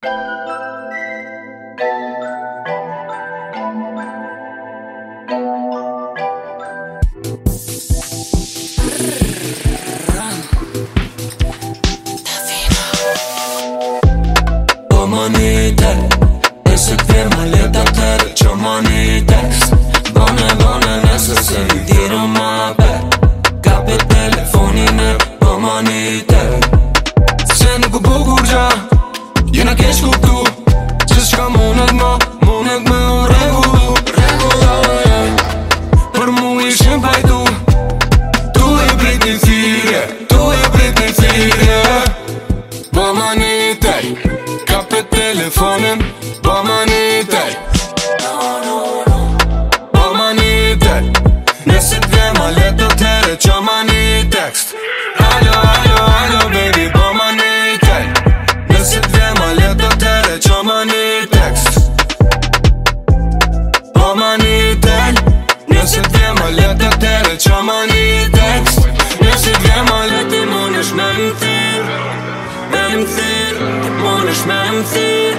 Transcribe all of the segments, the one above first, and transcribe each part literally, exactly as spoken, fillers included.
Po më një tek, nëse t'vjer ma let atëherë që ma një tekst. Bone, bone, nëse se një tiro ma pet, kapi telefonin e po ma një tek. Se nuk u bukur gja, jena kesh kuptu, që s'ka mundet ma, mundet me u regullu, regullu. Për mu ishim pajtu, tu e prit një thirje, tu e prit një thirje. Po ma një tek, kapi telefonin, po ma një tek. Po ma një tek, nëse t'vje ma let atëherë që ma një tekst. Alo, alo, alo, baby, po ma një tek, nëse t'vje ma let atëherë që ma një tekst. Po ma një tek, nëse t'vje ma let atëherë që ma një tekst. Nëse t'vje ma let i monesh me m'thir, me m'thir, monesh me m'thir.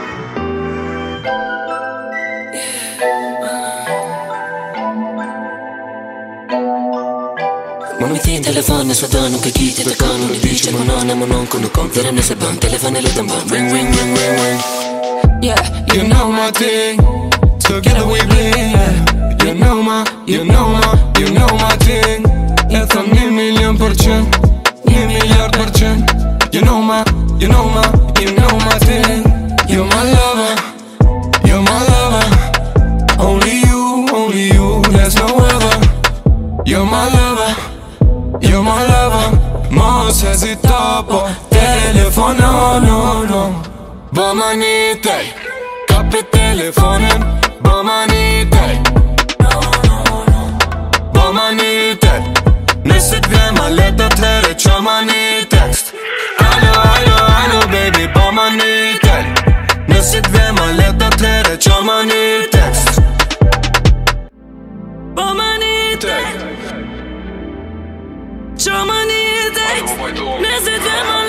Më mi thirë në telefon nësë do nuk e kiti të kanë. Unë i di që mënon e mënon ku nuk kom thirëm nëse bën. Telefon e letën bën ring, ring, ring, ring, ring. Yeah, you know my thing, together we bling, yeah. You know my, you know my, you know my thing. E thëm një milion për qen, një miliard për qen. You know my, you know my, you know my thing. You're my lover, you're my lover. Only you, only you, there's no other. You're my lover, you're my lover. Mos hezita po telefon, no, no, no. Bo ma një tek, kapi telefonin, bo ma një tek. Bo ma një tek, nëse t'vje ma let atëherë që ma një tekst. Alo, alo, alo, baby, bo ma një tek, nëse t'vje ma let atëherë që ma një tekst. Bo ma një tek, që ma një tekst, nëse t'vje ma